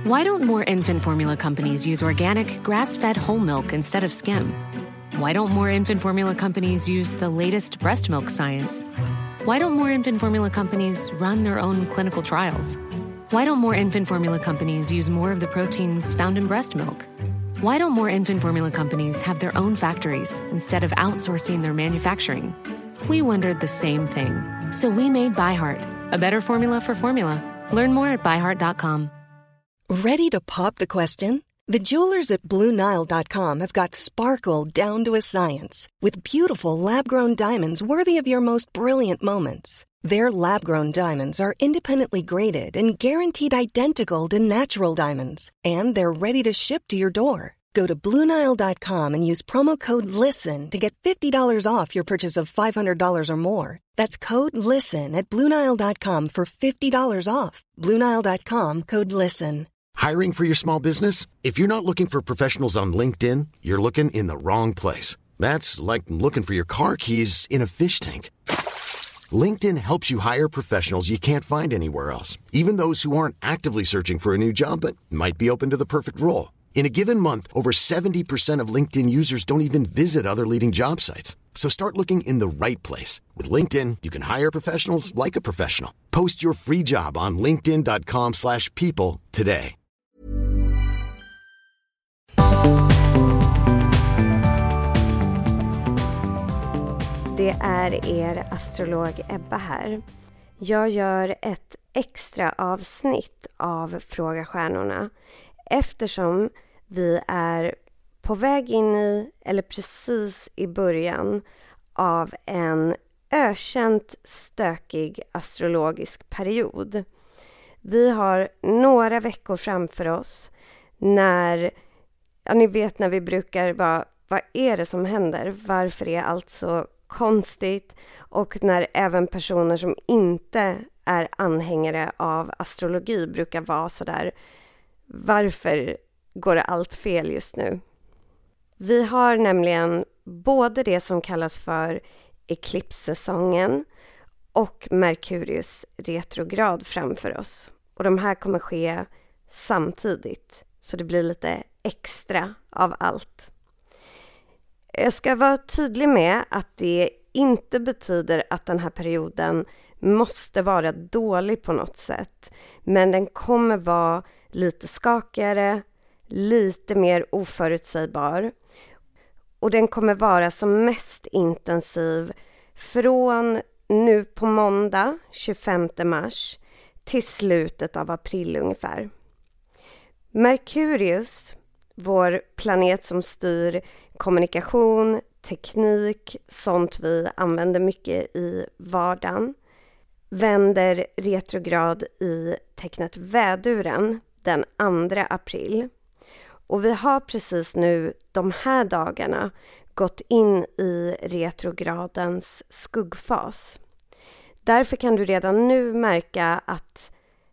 Why don't more infant formula companies use organic, grass-fed whole milk instead of skim? Why don't more infant formula companies use the latest breast milk science? Why don't more infant formula companies run their own clinical trials? Why don't more infant formula companies use more of the proteins found in breast milk? Why don't more infant formula companies have their own factories instead of outsourcing their manufacturing? We wondered the same thing. So we made ByHeart, a better formula for formula. Learn more at byheart.com. Ready to pop the question? The jewelers at BlueNile.com have got sparkle down to a science with beautiful lab-grown diamonds worthy of your most brilliant moments. Their lab-grown diamonds are independently graded and guaranteed identical to natural diamonds, and they're ready to ship to your door. Go to BlueNile.com and use promo code LISTEN to get $50 off your purchase of $500 or more. That's code LISTEN at BlueNile.com for $50 off. BlueNile.com, code LISTEN. Hiring for your small business? If you're not looking for professionals on LinkedIn, you're looking in the wrong place. That's like looking for your car keys in a fish tank. LinkedIn helps you hire professionals you can't find anywhere else, even those who aren't actively searching for a new job but might be open to the perfect role. In a given month, over 70% of LinkedIn users don't even visit other leading job sites. So start looking in the right place. With LinkedIn, you can hire professionals like a professional. Post your free job on linkedin.com/people today. Det är er astrolog Ebba här. Jag gör ett extra avsnitt av Fråga Stjärnorna eftersom vi är på väg in i, eller precis i början av en ökänt stökig astrologisk period. Vi har några veckor framför oss när, ja, ni vet när vi brukar bara, vad är det som händer? Varför är allt så konstigt? Och när även personer som inte är anhängare av astrologi brukar vara så där, varför går det allt fel just nu? Vi har nämligen både det som kallas för eklipssäsongen och Merkurius retrograd framför oss. Och de här kommer ske samtidigt, så det blir lite extra av allt. Jag ska vara tydlig med att det inte betyder att den här perioden måste vara dålig på något sätt. Men den kommer vara lite skakigare, lite mer oförutsägbar. Och den kommer vara som mest intensiv från nu på måndag 25 mars till slutet av april ungefär. Merkurius, vår planet som styr kommunikation, teknik, sånt vi använder mycket i vardagen, vänder retrograd i tecknet Väduren den 2 april. Och vi har precis nu de här dagarna gått in i retrogradens skuggfas. Därför kan du redan nu märka att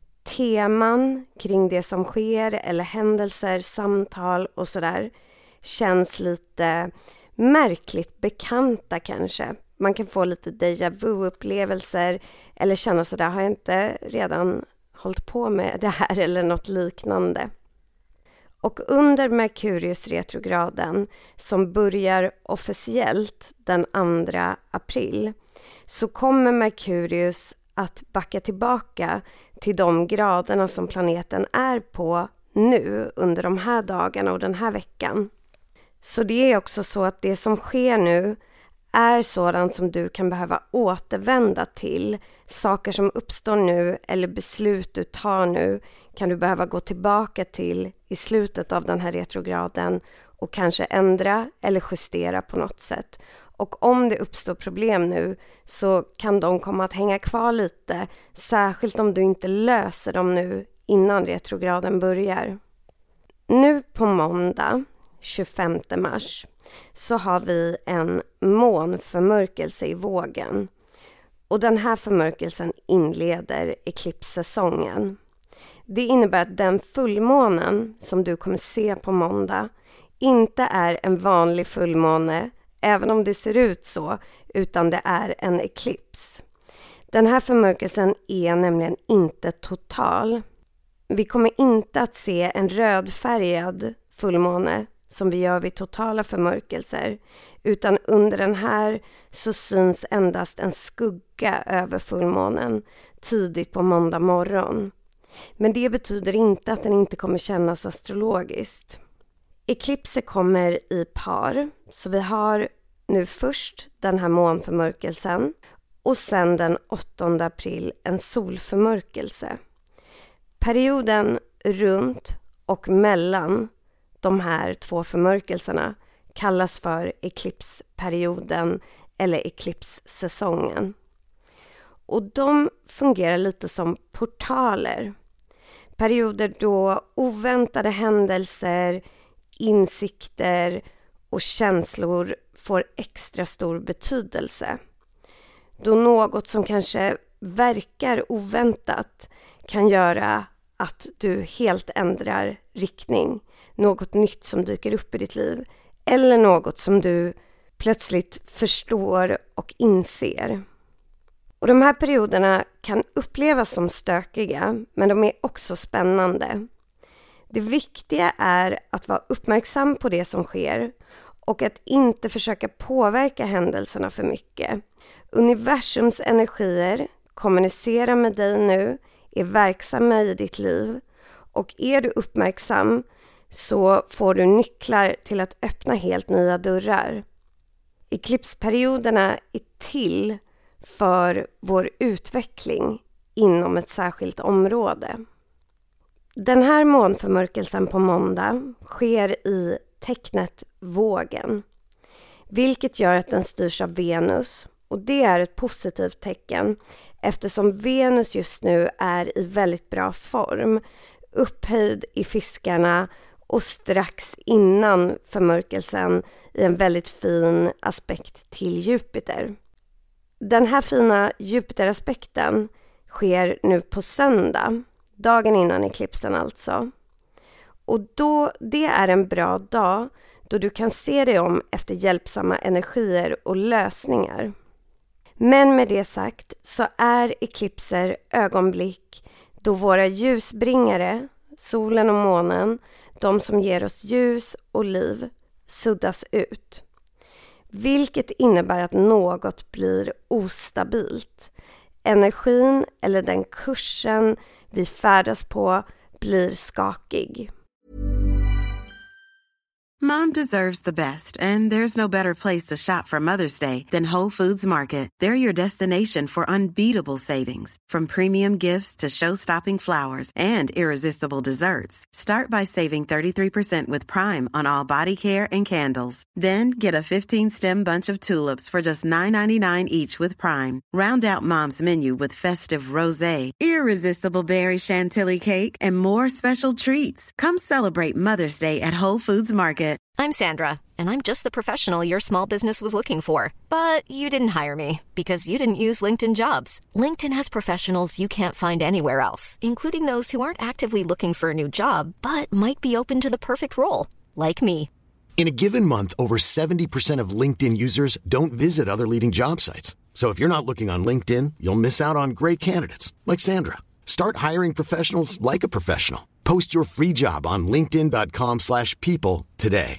teman kring det som sker eller händelser, samtal och sådär känns lite märkligt bekanta kanske. Man kan få lite déjà vu-upplevelser eller känna sådär, har jag inte redan hållit på med det här eller något liknande. Och under Merkurius retrograden som börjar officiellt den 2 april så kommer Merkurius att backa tillbaka till de graderna som planeten är på nu under de här dagarna och den här veckan. Så det är också så att det som sker nu är sådant som du kan behöva återvända till. Saker som uppstår nu eller beslut du tar nu kan du behöva gå tillbaka till i slutet av den här retrograden och kanske ändra eller justera på något sätt. Och om det uppstår problem nu så kan de komma att hänga kvar lite, särskilt om du inte löser dem nu innan retrograden börjar. Nu på måndag 25 mars så har vi en månförmörkelse i vågen. Och den här förmörkelsen inleder eklipssäsongen. Det innebär att den fullmånen som du kommer se på måndag inte är en vanlig fullmåne, även om det ser ut så, utan det är en eklips. Den här förmörkelsen är nämligen inte total. Vi kommer inte att se en rödfärgad fullmåne som vi gör vid totala förmörkelser, utan under den här så syns endast en skugga över fullmånen tidigt på måndag morgon. Men det betyder inte att den inte kommer kännas astrologiskt. Eklipser kommer i par, så vi har nu först den här månförmörkelsen och sen den 8 april en solförmörkelse. Perioden runt och mellan de här två förmörkelserna kallas för eklipsperioden eller eklipssäsongen. Och de fungerar lite som portaler. Perioder då oväntade händelser, insikter och känslor får extra stor betydelse. Då något som kanske verkar oväntat kan göra att du helt ändrar riktning. Något nytt som dyker upp i ditt liv. Eller något som du plötsligt förstår och inser. Och de här perioderna kan upplevas som stökiga, men de är också spännande. Det viktiga är att vara uppmärksam på det som sker och att inte försöka påverka händelserna för mycket. Universums energier kommunicerar med dig nu, är verksamma i ditt liv, och är du uppmärksam så får du nycklar till att öppna helt nya dörrar. Eklipsperioderna är till för vår utveckling inom ett särskilt område. Den här månförmörkelsen på måndag sker i tecknet Vågen, vilket gör att den styrs av Venus, och det är ett positivt tecken eftersom Venus just nu är i väldigt bra form, upphöjd i Fiskarna och strax innan förmörkelsen i en väldigt fin aspekt till Jupiter. Den här fina Jupiteraspekten sker nu på söndag, dagen innan eklipsen alltså. Och det är en bra dag då du kan se dig om efter hjälpsamma energier och lösningar. Men med det sagt så är eklipser ögonblick då våra ljusbringare, solen och månen, de som ger oss ljus och liv, suddas ut. Vilket innebär att något blir ostabilt. Energin eller den kursen vi färdas på blir skakig. Mom deserves the best, and there's no better place to shop for Mother's Day than Whole Foods Market. They're your destination for unbeatable savings, from premium gifts to show-stopping flowers and irresistible desserts. Start by saving 33% with Prime on all body care and candles. Then get a 15-stem bunch of tulips for just $9.99 each with Prime. Round out Mom's menu with festive rosé, irresistible berry chantilly cake, and more special treats. Come celebrate Mother's Day at Whole Foods Market. I'm Sandra, and I'm just the professional your small business was looking for. But you didn't hire me because you didn't use LinkedIn Jobs. LinkedIn has professionals you can't find anywhere else, including those who aren't actively looking for a new job, but might be open to the perfect role, like me. In a given month, over 70% of LinkedIn users don't visit other leading job sites. So if you're not looking on LinkedIn, you'll miss out on great candidates like Sandra. Start hiring professionals like a professional. Post your free job on linkedin.com/people today.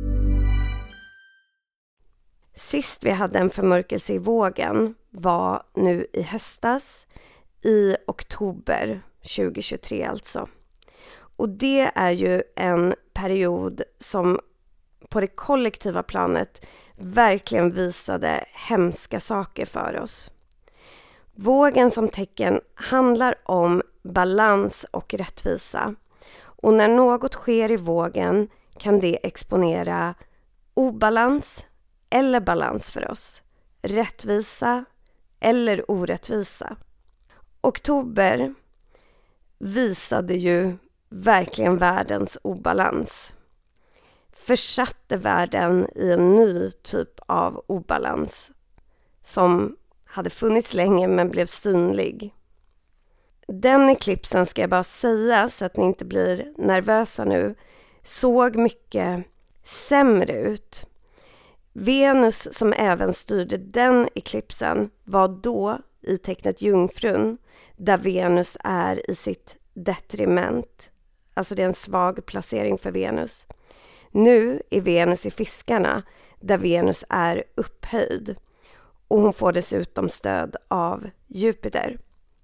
Sist vi hade en förmörkelse i Vågen var nu i höstas, i oktober 2023 alltså. Och det är ju en period som på det kollektiva planet verkligen visade hemska saker för oss. Vågen som tecken handlar om balans och rättvisa. Och när något sker i vågen kan det exponera obalans eller balans för oss. Rättvisa eller orättvisa. Oktober visade ju verkligen världens obalans. Försatte världen i en ny typ av obalans som hade funnits länge men blev synlig. Den eklipsen, ska jag bara säga så att ni inte blir nervösa nu, såg mycket sämre ut. Venus som även styrde den eklipsen var då i tecknet Jungfrun, där Venus är i sitt detriment. Alltså det är en svag placering för Venus. Nu är Venus i Fiskarna där Venus är upphöjd. Och hon får dessutom stöd av Jupiter.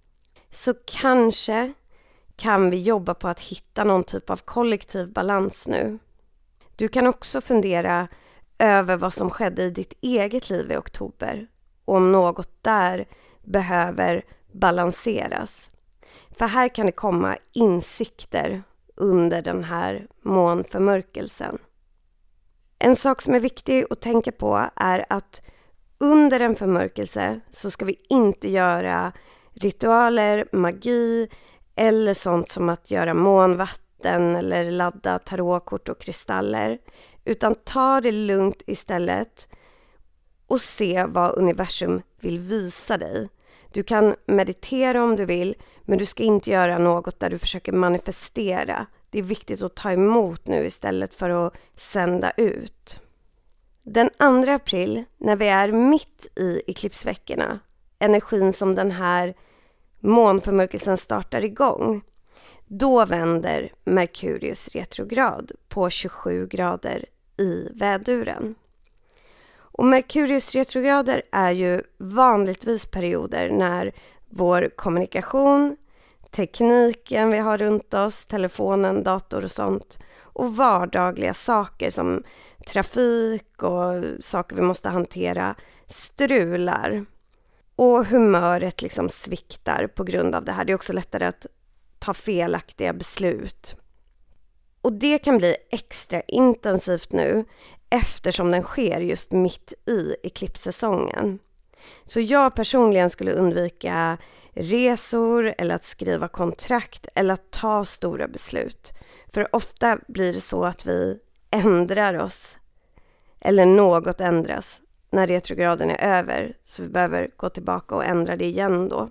Så kanske kan vi jobba på att hitta någon typ av kollektiv balans nu. Du kan också fundera över vad som skedde i ditt eget liv i oktober. Och om något där behöver balanseras. För här kan det komma insikter under den här månförmörkelsen. En sak som är viktig att tänka på är att under en förmörkelse så ska vi inte göra ritualer, magi eller sånt som att göra månvatten eller ladda tarotkort och kristaller. Utan ta det lugnt istället och se vad universum vill visa dig. Du kan meditera om du vill, men du ska inte göra något där du försöker manifestera. Det är viktigt att ta emot nu istället för att sända ut. Den 2 april, när vi är mitt i eklipsveckorna, energin som den här månförmörkelsen startar igång, då vänder Merkurius retrograd på 27 grader i väduren. Och Merkurius retrograder är ju vanligtvis perioder när vår kommunikation, tekniken vi har runt oss, telefonen, dator och sånt och vardagliga saker som trafik och saker vi måste hantera strular. Och humöret liksom sviktar på grund av det här. Det är också lättare att ta felaktiga beslut. Och det kan bli extra intensivt nu eftersom den sker just mitt i eklipssäsongen. Så jag personligen skulle undvika resor eller att skriva kontrakt eller att ta stora beslut. För ofta blir det så att vi ändrar oss eller något ändras när retrograden är över, så vi behöver gå tillbaka och ändra det igen då.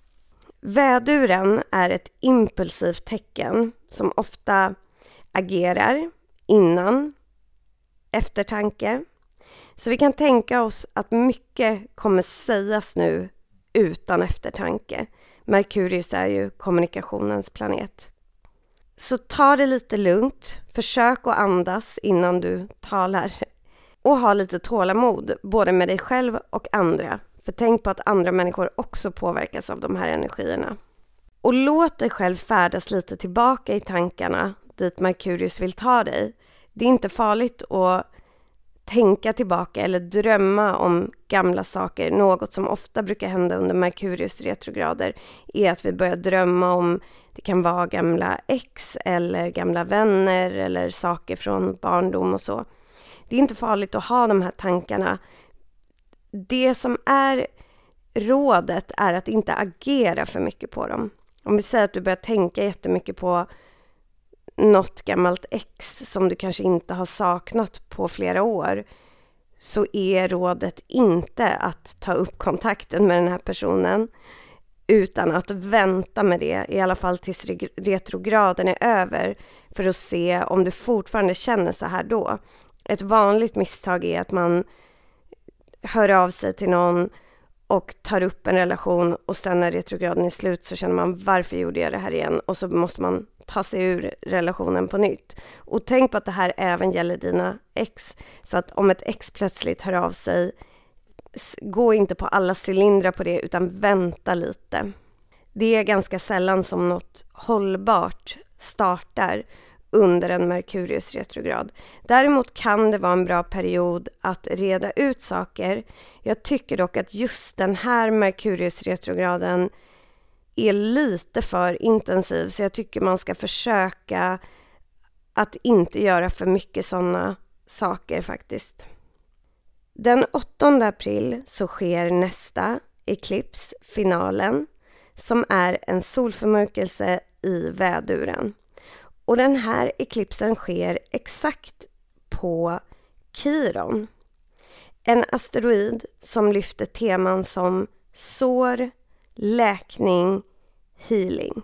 Väduren är ett impulsivt tecken som ofta agerar innan eftertanke. Så vi kan tänka oss att mycket kommer sägas nu utan eftertanke. Merkurius är ju kommunikationens planet. Så ta det lite lugnt, försök att andas innan du talar. Och ha lite tålamod, både med dig själv och andra. För tänk på att andra människor också påverkas av de här energierna. Och låt dig själv färdas lite tillbaka i tankarna dit Merkurius vill ta dig. Det är inte farligt att tänka tillbaka eller drömma om gamla saker. Något som ofta brukar hända under Merkurius retrograder är att vi börjar drömma om, det kan vara gamla ex eller gamla vänner eller saker från barndom och så. Det är inte farligt att ha de här tankarna. Det som är rådet är att inte agera för mycket på dem. Om vi säger att du börjar tänka jättemycket på något gammalt ex som du kanske inte har saknat på flera år, så är rådet inte att ta upp kontakten med den här personen utan att vänta med det, i alla fall tills retrograden är över, för att se om du fortfarande känner så här då. Ett vanligt misstag är att man hör av sig till någon och tar upp en relation och sen när retrograden är slut så känner man, varför gjorde jag det här igen? Och så måste man ta sig ur relationen på nytt. Och tänk på att det här även gäller dina ex. Så att om ett ex plötsligt hör av sig, gå inte på alla cylindrar på det utan vänta lite. Det är ganska sällan som något hållbart startar under en Merkurius retrograd. Däremot kan det vara en bra period att reda ut saker. Jag tycker dock att just den här Merkurius retrograden är lite för intensiv, så jag tycker man ska försöka att inte göra för mycket sådana saker faktiskt. Den 8 april så sker nästa eklips, finalen, som är en solförmörkelse i väduren. Och den här eklipsen sker exakt på Kiron. En asteroid som lyfter teman som sår, läkning, healing.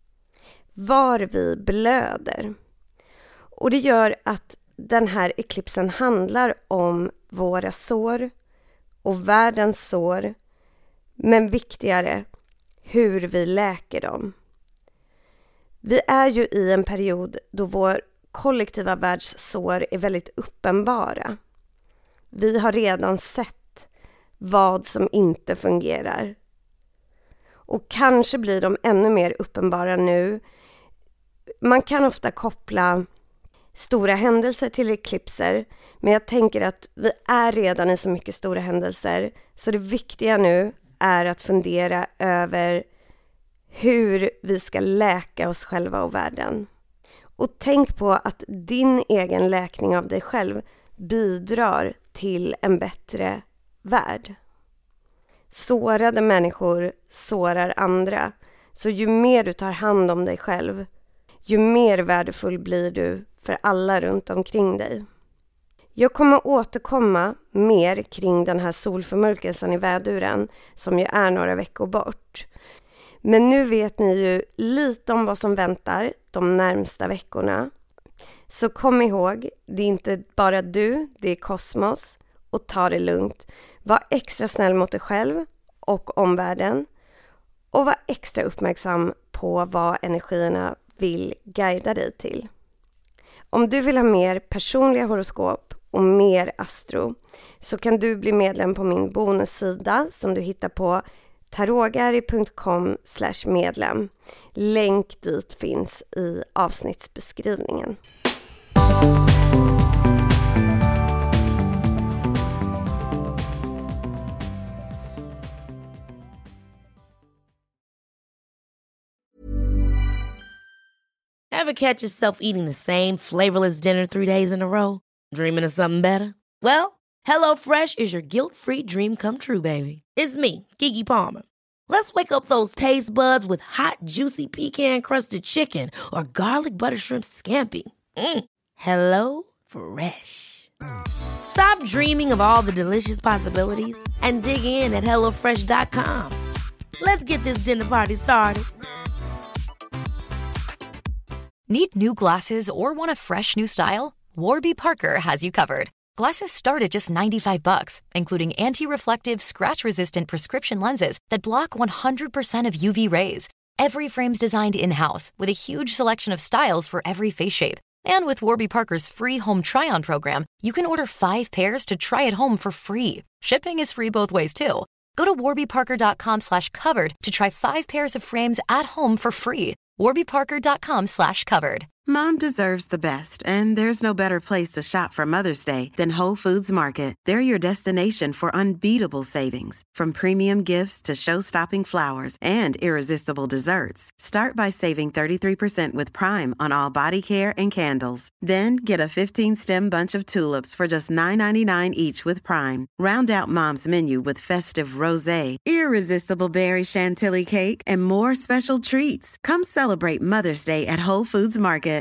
Var vi blöder. Och det gör att den här eklipsen handlar om våra sår och världens sår. Men viktigare, hur vi läker dem. Vi är ju i en period då vår kollektiva världssår är väldigt uppenbara. Vi har redan sett vad som inte fungerar. Och kanske blir de ännu mer uppenbara nu. Man kan ofta koppla stora händelser till eklipser, men jag tänker att vi är redan i så mycket stora händelser, så det viktiga nu är att fundera över hur vi ska läka oss själva och världen. Och tänk på att din egen läkning av dig själv bidrar till en bättre värld. Sårade människor sårar andra, så ju mer du tar hand om dig själv, ju mer värdefull blir du för alla runt omkring dig. Jag kommer återkomma mer kring den här solförmörkelsen i väduren som ju är några veckor bort. Men nu vet ni ju lite om vad som väntar de närmsta veckorna. Så kom ihåg, det är inte bara du, det är kosmos. Och ta det lugnt. Var extra snäll mot dig själv och omvärlden. Och var extra uppmärksam på vad energierna vill guida dig till. Om du vill ha mer personliga horoskop och mer astro, så kan du bli medlem på min bonussida som du hittar på tarogari.com/medlem. Länk dit finns i avsnittsbeskrivningen. Ever catch yourself eating the same flavorless dinner 3 days in a row? Dreaming of something better? Well, HelloFresh is your guilt-free dream come true, baby. It's me, Keke Palmer. Let's wake up those taste buds with hot, juicy pecan-crusted chicken or garlic butter shrimp scampi. Hello Fresh. Stop dreaming of all the delicious possibilities and dig in at HelloFresh.com. Let's get this dinner party started. Need new glasses or want a fresh new style? Warby Parker has you covered. Glasses start at just $95, including anti-reflective, scratch-resistant prescription lenses that block 100% of UV rays. Every frame's designed in-house with a huge selection of styles for every face shape. And with Warby Parker's free home try-on program, you can order 5 pairs to try at home for free. Shipping is free both ways, too. Go to warbyparker.com/covered to try 5 pairs of frames at home for free. warbyparker.com/covered. Mom deserves the best, and there's no better place to shop for Mother's Day than Whole Foods Market. They're your destination for unbeatable savings, from premium gifts to show-stopping flowers and irresistible desserts. Start by saving 33% with Prime on all body care and candles. Then get a 15-stem bunch of tulips for just $9.99 each with Prime. Round out Mom's menu with festive rosé, irresistible berry chantilly cake, and more special treats. Come celebrate Mother's Day at Whole Foods Market.